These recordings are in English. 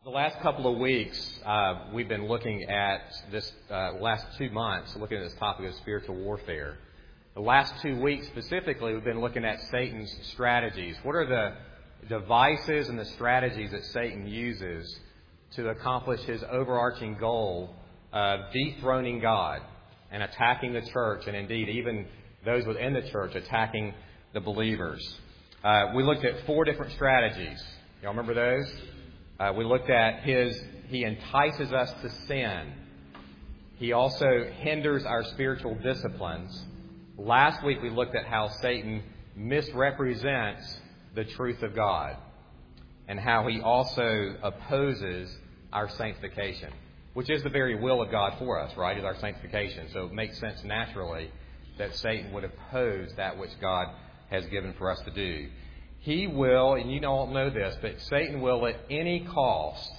The last couple of weeks, we've been looking at this, last 2 months, looking at this topic of spiritual warfare. The last 2 weeks specifically, we've been looking at Satan's strategies. What are the devices and the strategies that Satan uses to accomplish his overarching goal of dethroning God and attacking the church, and indeed even those within the church attacking the believers? We looked at 4 different strategies. Y'all remember those? We looked at he entices us to sin. He also hinders our spiritual disciplines. Last week we looked at how Satan misrepresents the truth of God and how he also opposes our sanctification, which is the very will of God for us, right, is our sanctification. So it makes sense naturally that Satan would oppose that which God has given for us to do. He will, and you don't know this, but Satan will at any cost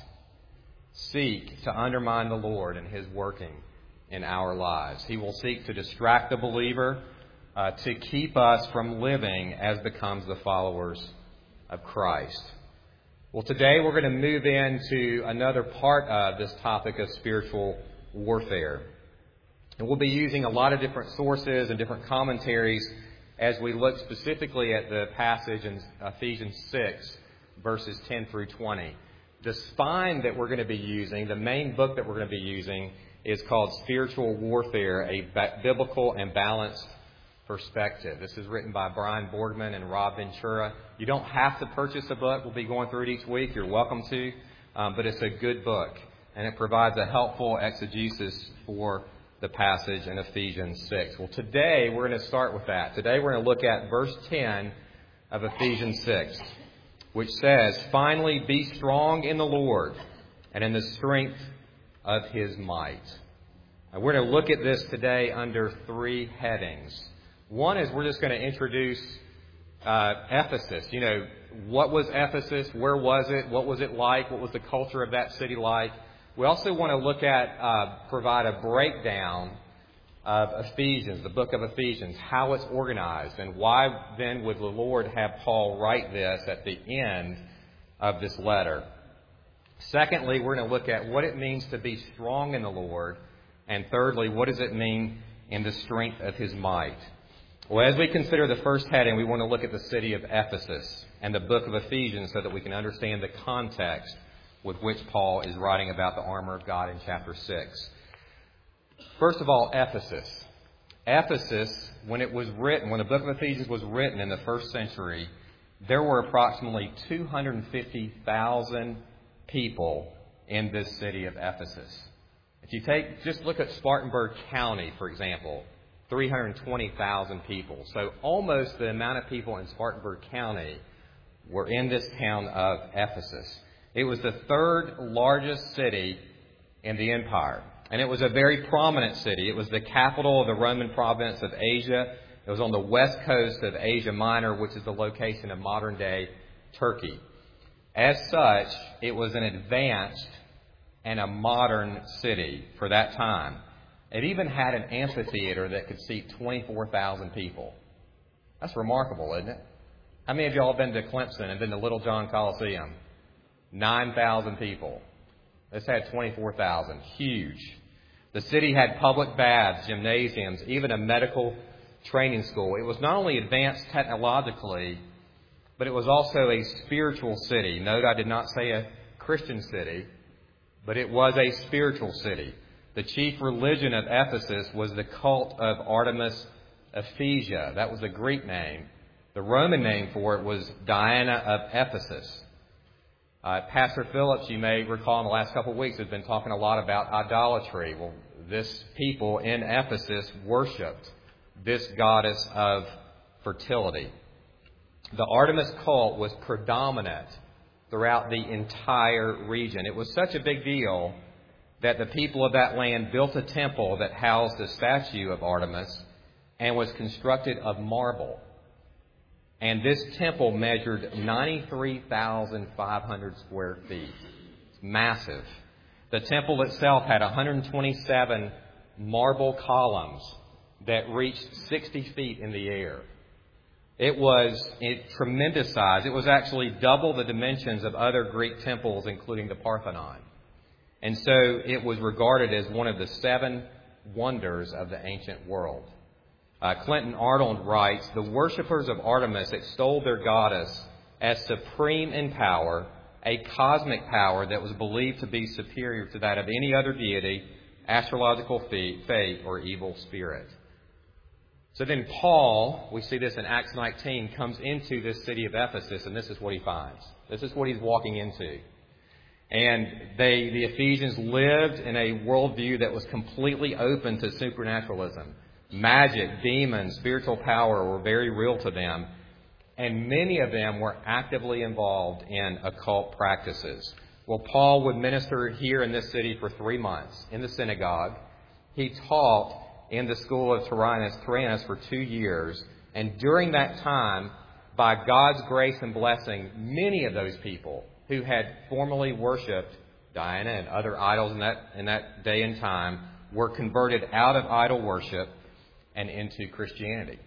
seek to undermine the Lord and His working in our lives. He will seek to distract the believer, to keep us from living as becomes the followers of Christ. Well, today we're going to move into another part of this topic of spiritual warfare. And we'll be using a lot of different sources and different commentaries as we look specifically at the passage in Ephesians 6, verses 10 through 20. The spine that we're going to be using, the main book that we're going to be using, is called Spiritual Warfare, a Biblical and Balanced Perspective. This is written by Brian Boardman and Rob Ventura. You don't have to purchase the book. We'll be going through it each week. You're welcome to. But it's a good book, and it provides a helpful exegesis for the passage in Ephesians 6. Well, today we're going to start with that. Today we're going to look at verse 10 of Ephesians 6, which says, "Finally, be strong in the Lord and in the strength of His might." Now, we're going to look at this today under 3 headings. One is we're just going to introduce Ephesus. You know, what was Ephesus? Where was it? What was it like? What was the culture of that city like? We also want to look at, provide a breakdown of Ephesians, the book of Ephesians, how it's organized, and why then would the Lord have Paul write this at the end of this letter. Secondly, we're going to look at what it means to be strong in the Lord. And thirdly, what does it mean in the strength of His might? Well, as we consider the first heading, we want to look at the city of Ephesus and the book of Ephesians so that we can understand the context with which Paul is writing about the armor of God in chapter 6. First of all, Ephesus. Ephesus, when it was written, when the book of Ephesians was written in the first century, there were approximately 250,000 people in this city of Ephesus. If you just look at Spartanburg County, for example, 320,000 people. So almost the amount of people in Spartanburg County were in this town of Ephesus. It was the 3rd largest city in the empire, and it was a very prominent city. It was the capital of the Roman province of Asia. It was on the west coast of Asia Minor, which is the location of modern-day Turkey. As such, it was an advanced and a modern city for that time. It even had an amphitheater that could seat 24,000 people. That's remarkable, isn't it? How many of y'all have been to Clemson and been to Little John Coliseum? 9,000 people. This had 24,000. Huge. The city had public baths, gymnasiums, even a medical training school. It was not only advanced technologically, but it was also a spiritual city. Note, I did not say a Christian city, but it was a spiritual city. The chief religion of Ephesus was the cult of Artemis Ephesia. That was the Greek name. The Roman name for it was Diana of Ephesus. Pastor Phillips, you may recall in the last couple of weeks, has been talking a lot about idolatry. Well, this people in Ephesus worshipped this goddess of fertility. The Artemis cult was predominant throughout the entire region. It was such a big deal that the people of that land built a temple that housed a statue of Artemis and was constructed of marble. And this temple measured 93,500 square feet. It's massive. The temple itself had 127 marble columns that reached 60 feet in the air. It was in tremendous size. It was actually double the dimensions of other Greek temples, including the Parthenon. And so it was regarded as one of the 7 wonders of the ancient world. Clinton Arnold writes, "The worshippers of Artemis extolled their goddess as supreme in power, a cosmic power that was believed to be superior to that of any other deity, astrological fate, or evil spirit." So then Paul, we see this in Acts 19, comes into this city of Ephesus, and this is what he finds. This is what he's walking into. And the Ephesians lived in a worldview that was completely open to supernaturalism. Magic, demons, spiritual power were very real to them. And many of them were actively involved in occult practices. Well, Paul would minister here in this city for 3 months in the synagogue. He taught in the school of Tyrannus for 2 years. And during that time, by God's grace and blessing, many of those people who had formerly worshipped Diana and other idols in that day and time were converted out of idol worship and into Christianity.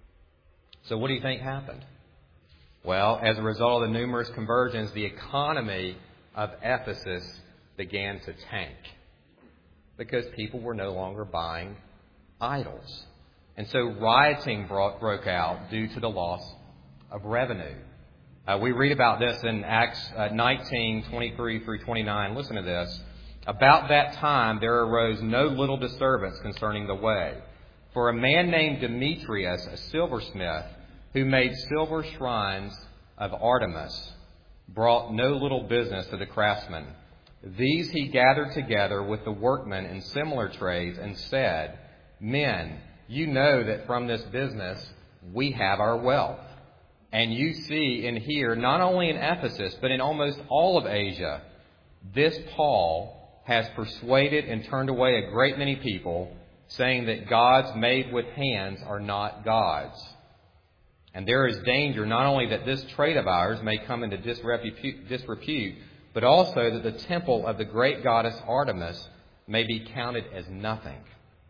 So what do you think happened? Well, as a result of the numerous conversions, the economy of Ephesus began to tank because people were no longer buying idols. And so rioting broke out due to the loss of revenue. We read about this in Acts 19, 23 through 29. Listen to this. "About that time there arose no little disturbance concerning the way. For a man named Demetrius, a silversmith, who made silver shrines of Artemis, brought no little business to the craftsmen. These he gathered together with the workmen in similar trades and said, 'Men, you know that from this business we have our wealth. And you see and hear, not only in Ephesus, but in almost all of Asia, this Paul has persuaded and turned away a great many people, saying that gods made with hands are not gods. And there is danger not only that this trade of ours may come into disrepute, but also that the temple of the great goddess Artemis may be counted as nothing,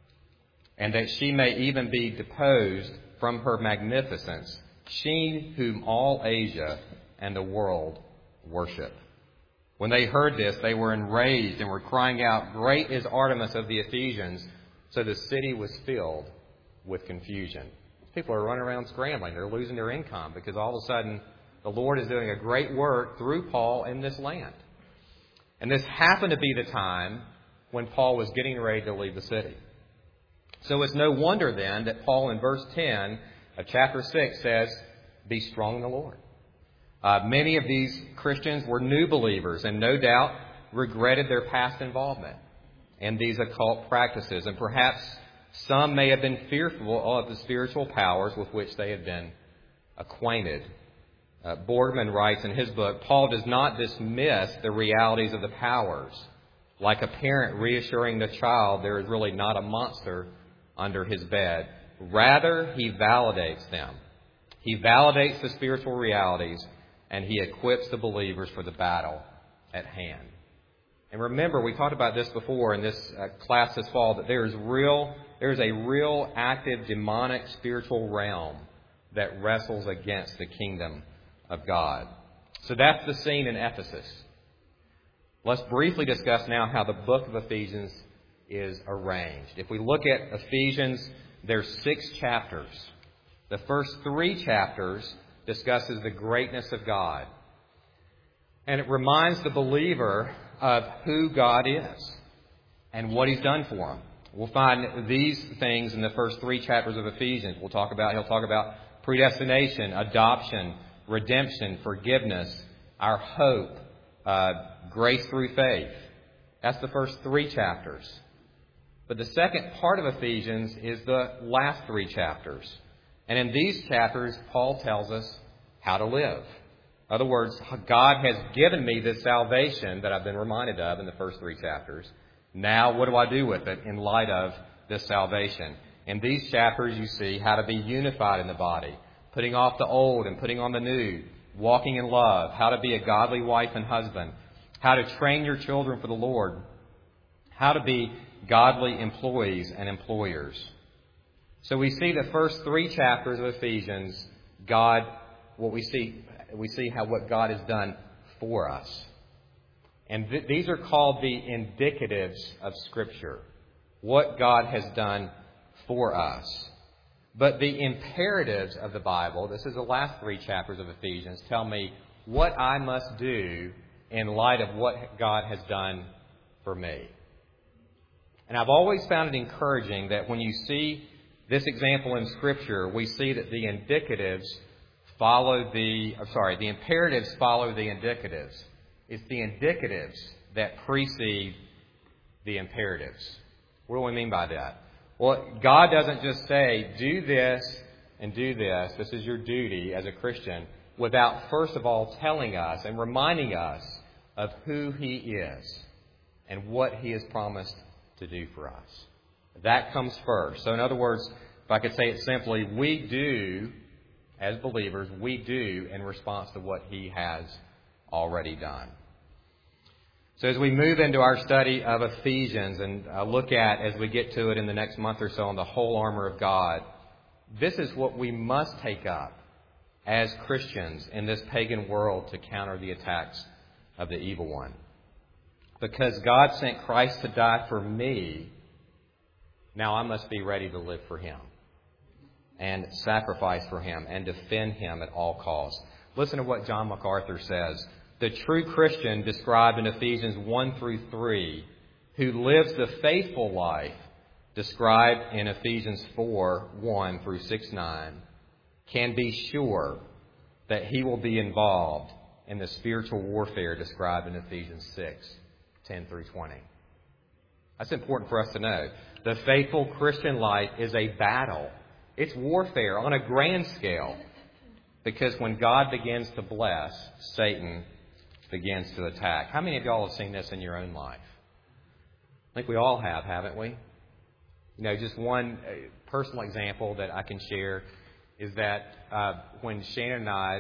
and that she may even be deposed from her magnificence, she whom all Asia and the world worship.' When they heard this, they were enraged and were crying out, 'Great is Artemis of the Ephesians!' So the city was filled with confusion." People are running around scrambling. They're losing their income because all of a sudden the Lord is doing a great work through Paul in this land. And this happened to be the time when Paul was getting ready to leave the city. So it's no wonder then that Paul in verse 10 of chapter 6 says, "Be strong in the Lord." Many of these Christians were new believers and no doubt regretted their past involvement in these occult practices. And perhaps some may have been fearful of the spiritual powers with which they had been acquainted. Boardman writes in his book, "Paul does not dismiss the realities of the powers. Like a parent reassuring the child there is really not a monster under his bed. Rather, he validates them. He validates the spiritual realities, and he equips the believers for the battle at hand." And remember, we talked about this before in this class this fall, that there is a real active demonic spiritual realm that wrestles against the kingdom of God. So that's the scene in Ephesus. Let's briefly discuss now how the book of Ephesians is arranged. If we look at Ephesians, there's 6 chapters. The first 3 chapters discusses the greatness of God. And it reminds the believer of who God is and what He's done for him. We'll find these things in the first 3 chapters of Ephesians. He'll talk about predestination, adoption, redemption, forgiveness, our hope, grace through faith. That's the first 3 chapters. But the second part of Ephesians is the last 3 chapters. And in these chapters, Paul tells us how to live. In other words, God has given me this salvation that I've been reminded of in the first 3 chapters. Now, what do I do with it in light of this salvation? In these chapters, you see how to be unified in the body, putting off the old and putting on the new, walking in love, how to be a godly wife and husband, how to train your children for the Lord, how to be godly employees and employers. So we see the first 3 chapters of Ephesians we see how what God has done for us. And these are called the indicatives of Scripture, what God has done for us. But the imperatives of the Bible, this is the last 3 chapters of Ephesians, tell me what I must do in light of what God has done for me. And I've always found it encouraging that when you see this example in Scripture, we see that the imperatives follow the indicatives. It's the indicatives that precede the imperatives. What do we mean by that? Well, God doesn't just say, do this and do this. This is your duty as a Christian, without first of all telling us and reminding us of who He is and what He has promised to do for us. That comes first. So in other words, if I could say it simply, we do, as believers, we do in response to what He has already done. So as we move into our study of Ephesians and look at, as we get to it in the next month or so, on the whole armor of God, this is what we must take up as Christians in this pagan world to counter the attacks of the evil one. Because God sent Christ to die for me, now I must be ready to live for Him and sacrifice for Him and defend Him at all costs. Listen to what John MacArthur says. The true Christian, described in Ephesians 1-3, who lives the faithful life, described in Ephesians 4:1-6-9, can be sure that he will be involved in the spiritual warfare described in Ephesians 6:10-20. That's important for us to know. The faithful Christian life is a battle. It's warfare on a grand scale. Because when God begins to bless, Satan begins to attack. How many of y'all have seen this in your own life? I think we all have, haven't we? You know, just one personal example that I can share is that when Shannon and I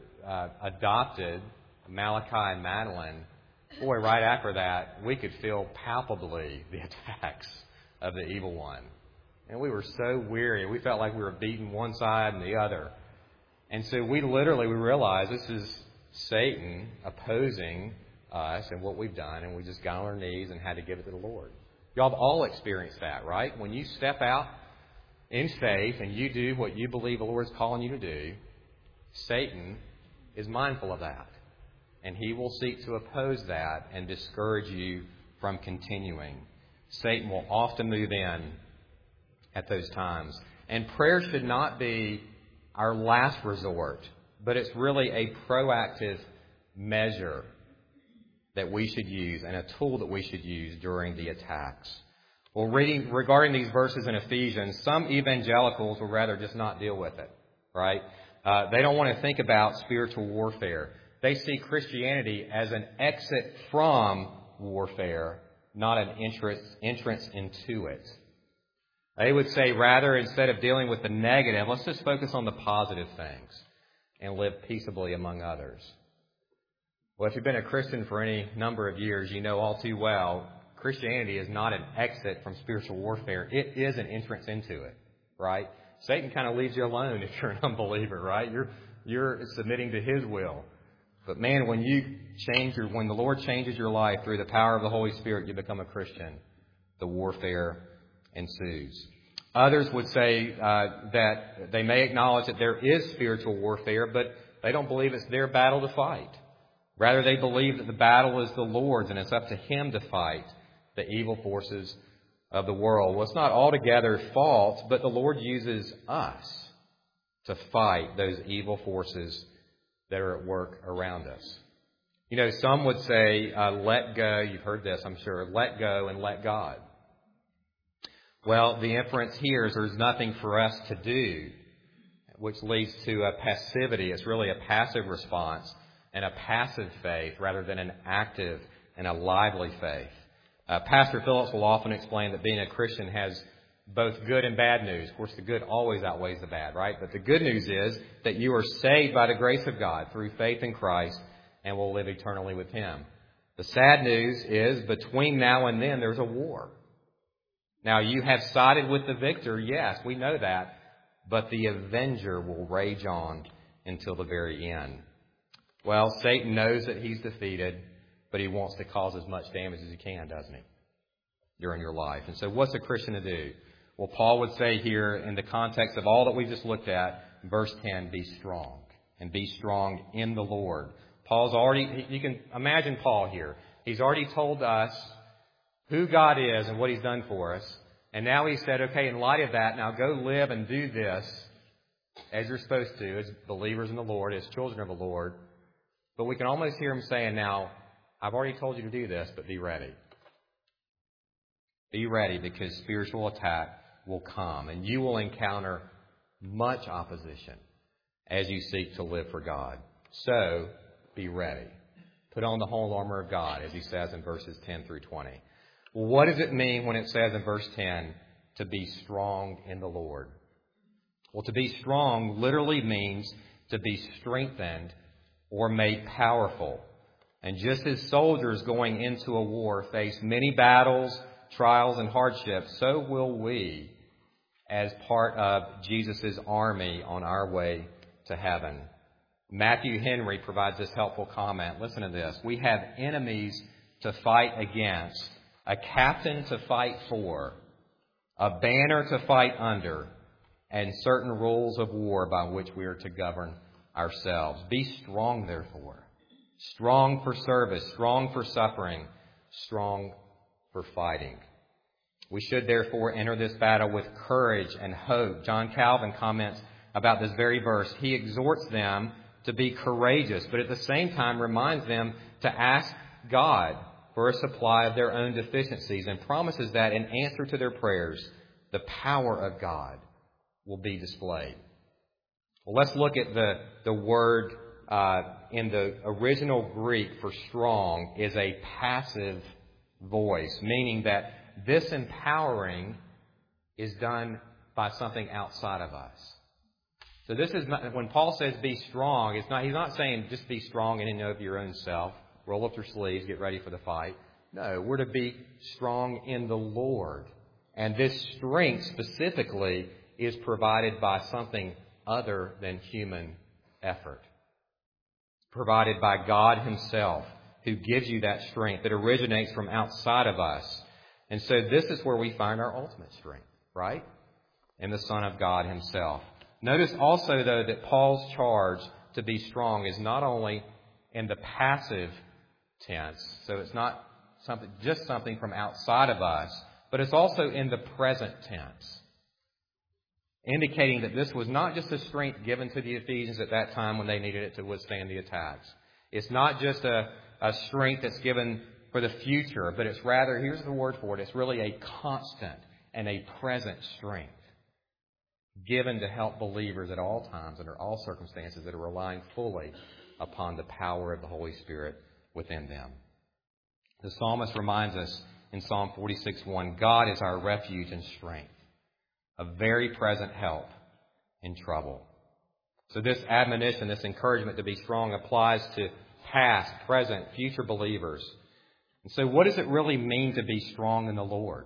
adopted Malachi and Madeline, boy, right after that, we could feel palpably the attacks of the evil one. And we were so weary. We felt like we were beating one side and the other. And so we realized this is Satan opposing us and what we've done, and we just got on our knees and had to give it to the Lord. Y'all have all experienced that, right? When you step out in faith and you do what you believe the Lord's calling you to do, Satan is mindful of that. And he will seek to oppose that and discourage you from continuing. Satan will often move in at those times. And prayer should not be our last resort, but it's really a proactive measure that we should use and a tool that we should use during the attacks. Well, regarding these verses in Ephesians, some evangelicals would rather just not deal with it, right? They don't want to think about spiritual warfare. They see Christianity as an exit from warfare, not an entrance into it. They would say rather, instead of dealing with the negative, let's just focus on the positive things and live peaceably among others. Well, if you've been a Christian for any number of years, you know all too well, Christianity is not an exit from spiritual warfare. It is an entrance into it, right? Satan kind of leaves you alone if you're an unbeliever, right? You're submitting to his will. But man, when the Lord changes your life through the power of the Holy Spirit, you become a Christian. The warfare ensues. Others would say that they may acknowledge that there is spiritual warfare, but they don't believe it's their battle to fight. Rather, they believe that the battle is the Lord's and it's up to Him to fight the evil forces of the world. Well, it's not altogether false, but the Lord uses us to fight those evil forces that are at work around us. You know, some would say, let go. You've heard this, I'm sure. Let go and let God. Well, the inference here is there's nothing for us to do, which leads to a passivity. It's really a passive response and a passive faith rather than an active and a lively faith. Pastor Phillips will often explain that being a Christian has both good and bad news. Of course, the good always outweighs the bad, right? But the good news is that you are saved by the grace of God through faith in Christ and will live eternally with Him. The sad news is between now and then there's a war. Now, you have sided with the victor, yes, we know that. but the avenger will rage on until the very end. Well, Satan knows that he's defeated, but he wants to cause as much damage as he can, doesn't he, during your life? And so what's a Christian to do? Well, Paul would say here, in the context of all that we've just looked at, verse 10, be strong, and be strong in the Lord. Paul's already, you can imagine Paul here. He's already told us who God is and what He's done for us. And now he said, okay, in light of that, now go live and do this as you're supposed to, as believers in the Lord, as children of the Lord. But we can almost hear him saying now, I've already told you to do this, but be ready. Be ready, because spiritual attack will come, and you will encounter much opposition as you seek to live for God. So, be ready. Put on the whole armor of God, as he says in verses 10 through 20. Well, what does it mean when it says in verse 10 to be strong in the Lord? Well, to be strong literally means to be strengthened or made powerful. And just as soldiers going into a war face many battles, trials, and hardships, so will we as part of Jesus' army on our way to heaven. Matthew Henry provides this helpful comment. Listen to this. We have enemies to fight against, a captain to fight for, a banner to fight under, and certain rules of war by which we are to govern ourselves. Be strong, therefore. Strong for service, strong for suffering, strong for fighting. We should therefore enter this battle with courage and hope. John Calvin comments about this very verse. He exhorts them to be courageous, but at the same time reminds them to ask God for a supply of their own deficiencies, and promises that in answer to their prayers, the power of God will be displayed. Well, let's look at the word in the original Greek for strong is a passive voice, meaning that this empowering is done by something outside of us. So this is not, when Paul says be strong, he's not saying just be strong in and of your own self, roll up your sleeves, get ready for the fight. No, we're to be strong in the Lord. And this strength specifically is provided by something other than human effort. Provided by God Himself, who gives you that strength that originates from outside of us. And so this is where we find our ultimate strength, right? In the Son of God Himself. Notice also, though, that Paul's charge to be strong is not only in the passive tense, so it's not something from outside of us, but it's also in the present tense, indicating that this was not just a strength given to the Ephesians at that time when they needed it to withstand the attacks. It's not just a strength that's given for the future, but it's rather, here's the word for it, it's really a constant and a present strength given to help believers at all times, under all circumstances, that are relying fully upon the power of the Holy Spirit within them. The psalmist reminds us in Psalm 46:1, God is our refuge and strength, a very present help in trouble. So this admonition, this encouragement to be strong applies to past, present, future believers. And so what does it really mean to be strong in the Lord?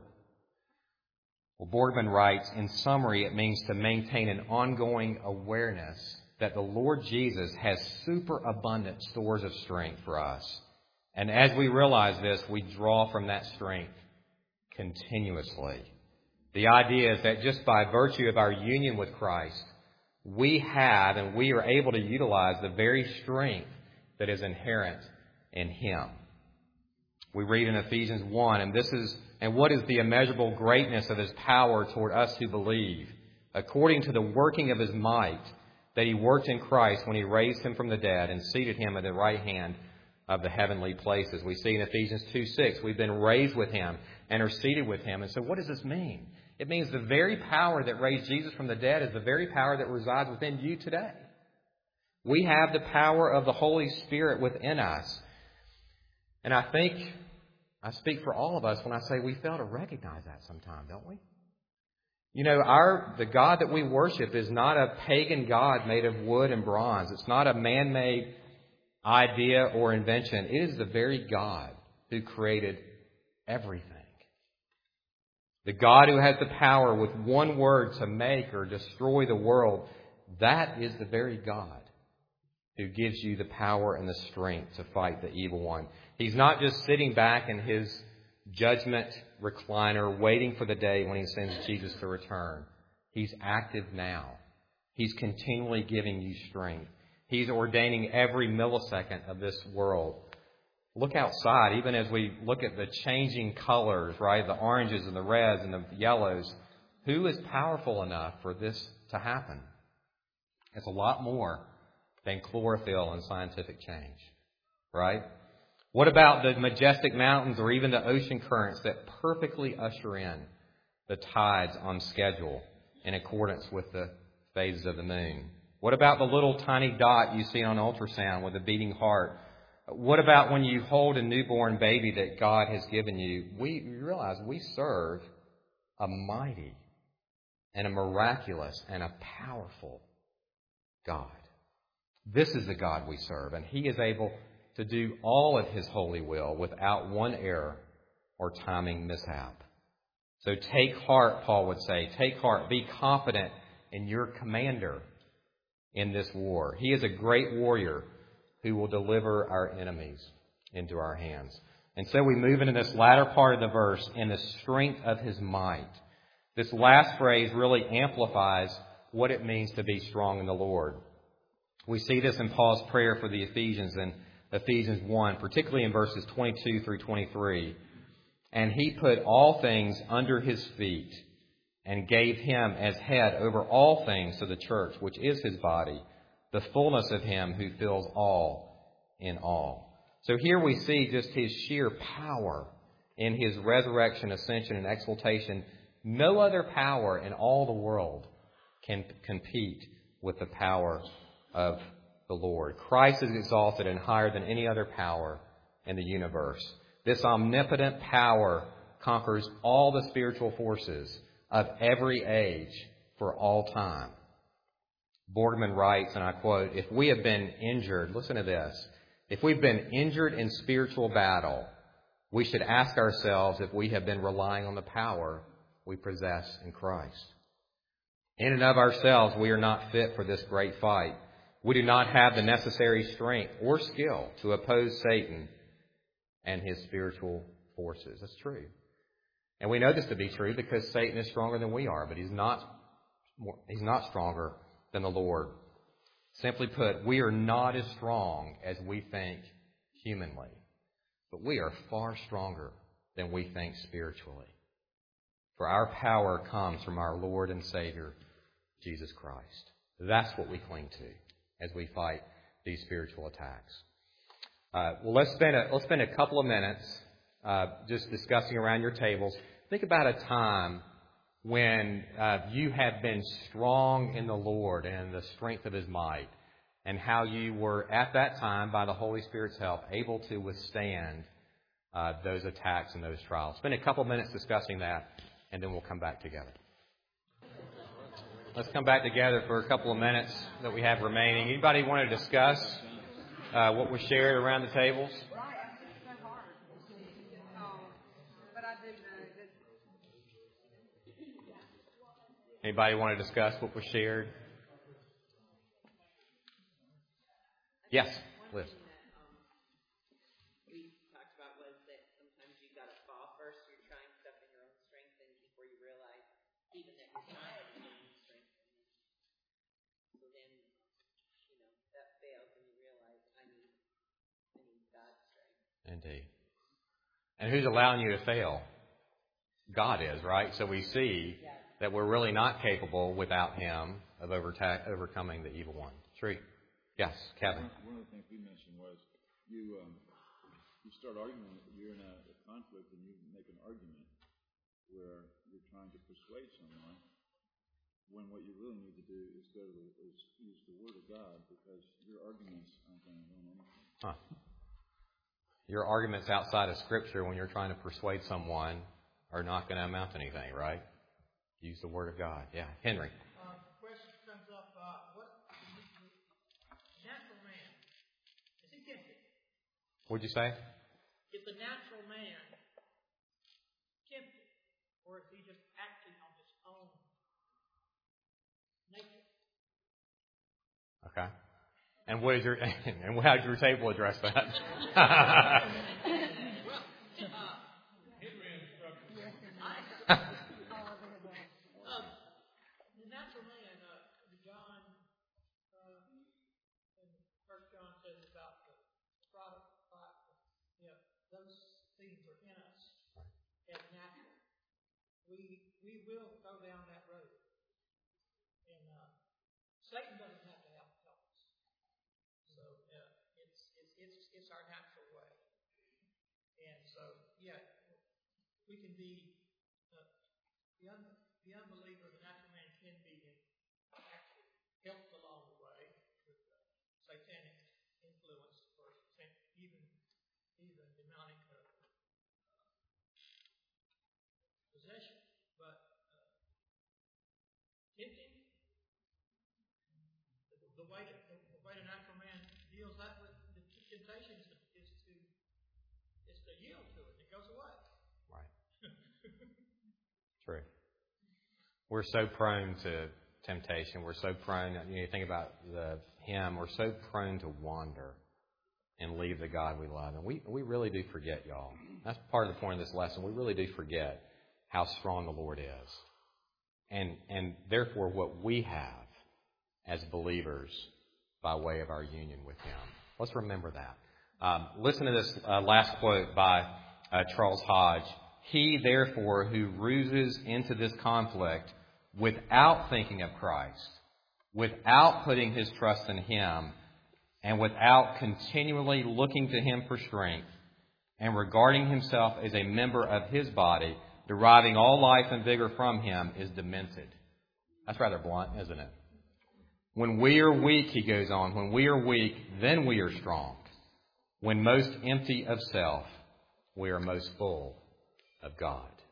Well, Borgman writes, in summary, it means to maintain an ongoing awareness that the Lord Jesus has superabundant stores of strength for us. And as we realize this, we draw from that strength continuously. The idea is that just by virtue of our union with Christ, we have and we are able to utilize the very strength that is inherent in Him. We read in Ephesians 1, and what is the immeasurable greatness of His power toward us who believe, according to the working of His might, that He worked in Christ when He raised Him from the dead and seated Him at the right hand of the heavenly places. We see in Ephesians 2:6, we've been raised with Him and are seated with Him. And so what does this mean? It means the very power that raised Jesus from the dead is the very power that resides within you today. We have the power of the Holy Spirit within us. And I think I speak for all of us when I say we fail to recognize that sometimes, don't we? You know, the God that we worship is not a pagan God made of wood and bronze. It's not a man-made idea or invention. It is the very God who created everything. The God who has the power with one word to make or destroy the world, that is the very God who gives you the power and the strength to fight the evil one. He's not just sitting back in his judgment recliner waiting for the day when he sends Jesus to return. He's active now. He's continually giving you strength. He's ordaining every millisecond of this world. Look outside, even as we look at the changing colors, right? The oranges and the reds and the yellows. Who is powerful enough for this to happen? It's a lot more than chlorophyll and scientific change, right? What about the majestic mountains or even the ocean currents that perfectly usher in the tides on schedule in accordance with the phases of the moon? What about the little tiny dot you see on ultrasound with a beating heart? What about when you hold a newborn baby that God has given you? We realize we serve a mighty and a miraculous and a powerful God. This is the God we serve, and He is able to do all of His holy will without one error or timing mishap. So take heart, Paul would say. Take heart. Be confident in your commander in this war. He is a great warrior who will deliver our enemies into our hands. And so we move into this latter part of the verse, in the strength of His might. This last phrase really amplifies what it means to be strong in the Lord. We see this in Paul's prayer for the Ephesians in Ephesians 1, particularly in verses 22 through 23. And He put all things under His feet and gave Him as head over all things to the church, which is His body, the fullness of Him who fills all in all. So here we see just His sheer power in His resurrection, ascension, and exaltation. No other power in all the world can compete with the power of the Lord. Christ is exalted and higher than any other power in the universe. This omnipotent power conquers all the spiritual forces of every age for all time. Borgman writes, and I quote, "If we have been injured," listen to this, "if we've been injured in spiritual battle, we should ask ourselves if we have been relying on the power we possess in Christ. In and of ourselves, we are not fit for this great fight. We do not have the necessary strength or skill to oppose Satan and his spiritual forces." That's true. And we know this to be true because Satan is stronger than we are, but he's not stronger than the Lord. Simply put, we are not as strong as we think humanly, but we are far stronger than we think spiritually. For our power comes from our Lord and Savior, Jesus Christ. That's what we cling to as we fight these spiritual attacks. Well, let's spend a couple of minutes just discussing around your tables. Think about a time when you have been strong in the Lord and the strength of His might, and how you were at that time, by the Holy Spirit's help, able to withstand those attacks and those trials. Spend a couple of minutes discussing that, and then we'll come back together. Let's come back together for a couple of minutes that we have remaining. Anybody want to discuss what was shared around the tables? Anybody want to discuss what was shared? Yes, Liz. We talked about was that sometimes you've got to fall first. You're trying stuff in your own strength, and before you realize even that you're trying in your own strength. So then, that fails, and you realize I need God's strength. Indeed. And who's allowing you to fail? God is, right? So we see that we're really not capable without Him of overcoming the evil one. True. Yes, Kevin. One of the things we mentioned was you start arguing. You're in a conflict, and you make an argument where you're trying to persuade someone, when what you really need to do is use the Word of God, because your arguments aren't going to win anything. Your arguments outside of Scripture, when you're trying to persuade someone, are not going to amount to anything, right? Use the Word of God. Yeah, Henry. Question comes up, what natural man, is he gifted? What'd you say? Is the natural man gifted? Or or is he just acting on his own nature? Okay. And what is your and how does your table address that? The natural man, John, and First John says about the product, those things are in us as natural. We will go down that road, and Satan doesn't have to help us. So it's our natural way, and so we can be the unbeliever, the natural man can be actually helped along the way with satanic influence or even demonic possession. But tempting, the way the natural man deals that with the temptation is to yield to it. It goes away. Right. True. We're so prone to temptation. We're so prone, you think about the hymn, we're so prone to wander and leave the God we love. And we really do forget, y'all. That's part of the point of this lesson. We really do forget how strong the Lord is. And therefore what we have as believers by way of our union with Him. Let's remember that. Listen to this last quote by Charles Hodge. He, therefore, who ruses into this conflict without thinking of Christ, without putting his trust in Him, and without continually looking to Him for strength, and regarding himself as a member of His body, deriving all life and vigor from Him, is demented. That's rather blunt, isn't it? When we are weak, he goes on, when we are weak, then we are strong. When most empty of self, we are most full of God.